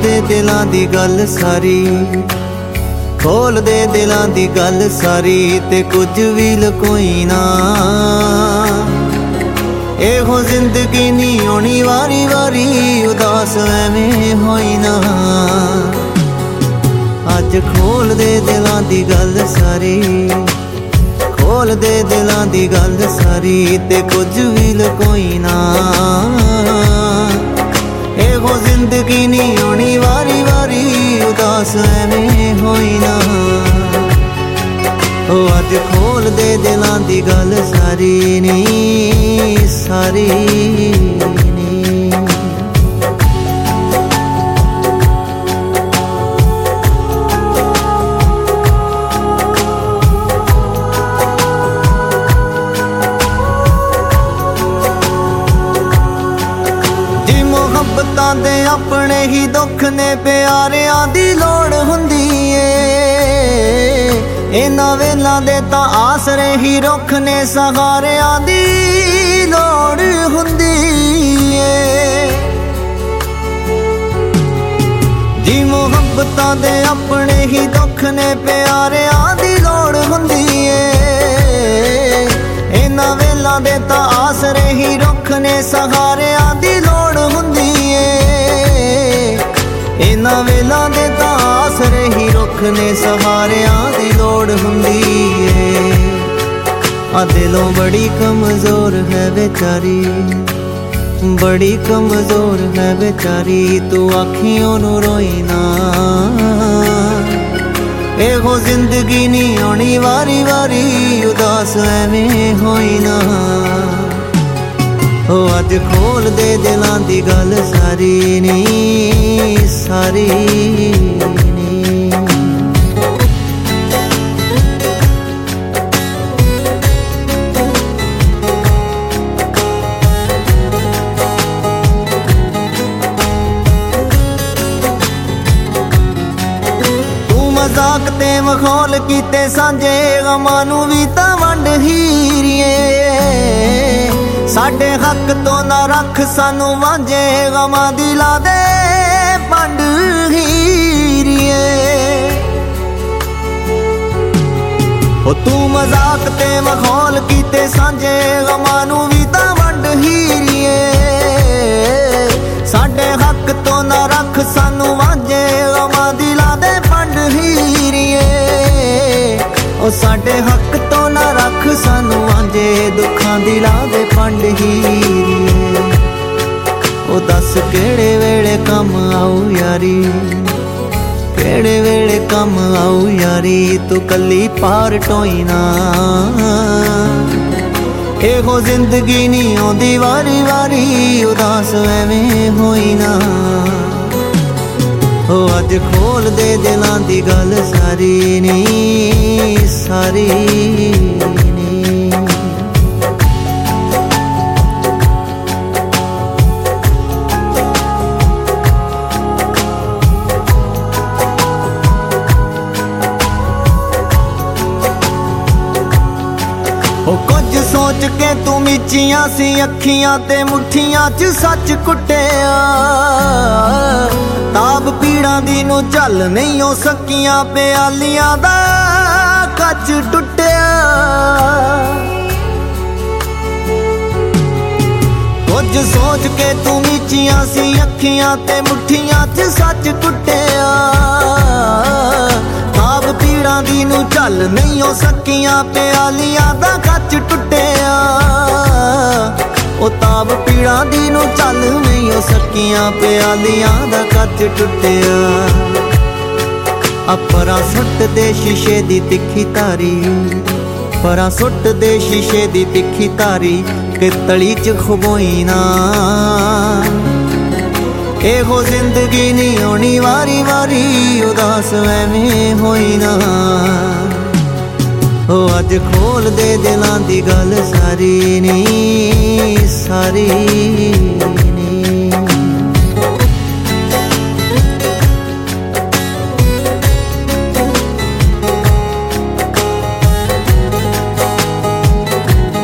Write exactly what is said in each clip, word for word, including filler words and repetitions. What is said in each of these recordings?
दे दिलां दी गल सारी, खोल दे दिलां दी गल सारी, ते कुछ भी लकोई ना। एहो जिंदगी नी होनी वारी वारी, उदास एवें होई ना। अज खोल दे दिलां दी गल सारी, खोल दे दिलां दी गल सारी, ते कुछ भी लकोई ना। एहो जिंदगी नी होनी वारी वारी, उदास एवें होई ना। ओ अज खोल दे दिलां दी गल सारी नी, सारी नी। मुहब्बतां दे अपने ही दुख ने, प्यारियां दी लोड़ हुंदी ए। इन्हां वेलां दे तां आसरे ही रुख ने, सहारियां दी लोड़ हुंदी ए। जी मुहब्बतां दे अपने ही दुख ने, प्यारियां दी लोड़ हुंदी ए। इन्हां वेलां दे तां आसरे ही रुख ने, सहारियां दी लोड़ हुंदी ए। इन्हां वेलां दे तां आसरे ही रुख ने, सहारियां दी लोड़ हुंदी ए। आ दिलों बड़ी कमजोर है बेचारी, बड़ी कमजोर है बेचारी, तू आखियों नू रोई ना। एहो जिंदगी नी होनी वारी वारी, उदास एवें होई ना। ओ अज खोल दे दिलां दी गल सारी नी, सारी नी। तू मजाक ते मखौल कीते सांझे, गमां नू भी तां वंड हीरिए। साडे हक तो ना रख सानू वांझे, गमां दी ला दे पंड हीरिए। ओ तू मजाक ते मखौल कीते सांझे, गमां नू भी तां वंड हीरिए। साडे हक तो ना रख सानू वांझे, गमां दी ला दे पंड हीरिए। ओ साडे हक तो ना रख सानू वांझे, दुखां दी ला दे पंड हीरिए। ओ दस केड़े वेले कम आऊ यारी, केड़े वेले कम आऊ यारी, तू कली पार टोई ना। एहो जिंदगी नी आउंदी वारी वारी, उदास एवें होई ना। ओ अज खोल दे दिलां दी गल सारी नी, सारी नी। ओ कुछ सोच के तू मिचियां सी अखियां, ते मुठियां च सच कुटिया। ताब पीड़ां दी नू झल नहीं हो सकियां, प्यालियां दा कच टुटिया। कुछ सोच के तू मिचियां सी अखियां, ते मुठियां च सच कुटिया। ताब पीड़ां दी नू झल नहीं हो सकियां, प्यालियां दा कच टुटिया। ओ ताब पीड़ां दी नू झल नहीं हो सकियां, प्यालियां दा कच टुटिया। अपरा सुट दे शीशे दी तिखी तारी, परा सुट दे शीशे दी तिखी तारी, कि तली च खबोई ना। एहो जिंदगी नी होनी वारी वारी, उदास एवें होई ना। ओ अज खोल दे दिलां दी गल सारी नी, सारी नी।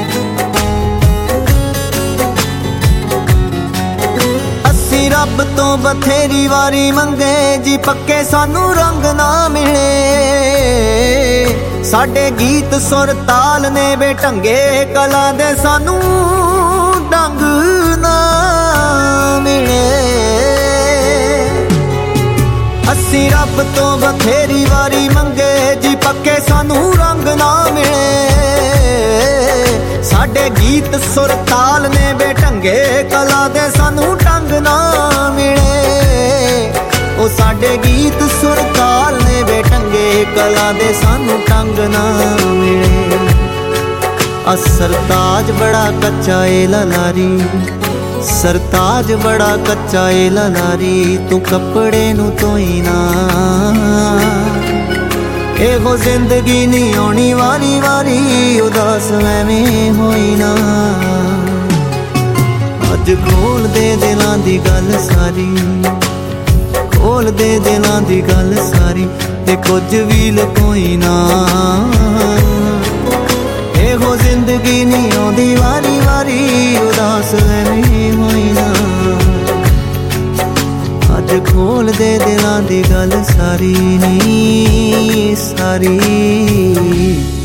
रब तो बथेरी वारी मंगे जी पक्के सानू रंग ना मिले। साडे गीत सुर ताल ने बेढंगे कला दे सानू डंग ना मिले। अस्सी रब तो बथेरी वारी मंगे जी पक्के सानू रंग ना मिले। साडे गीत सुर ताल ने बेढंगे कला दे सानू ढंग ना मिले। ओ साडे गीत सुर ताल ने बेढंगे कला दे सानू ढंग ना मिले। आ सरताज बड़ा कच्चा ए ललारी, सरताज बड़ा कच्चा ए ललारी, तू कपड़े नू धोई ना। एहो जिंदगी नहीं आनी वारी वारी, उदास एवें होई ना। अज खोल दे दिलां दी गल सारी, खोल दे दिलां दी गल सारी, ते कुछ भी लकोई ना। एहो जिंदगी नहीं आंदी वारी वारी, उदास एवें होई ना। अज खोल दे दिलां दी गल सारी नी सारी।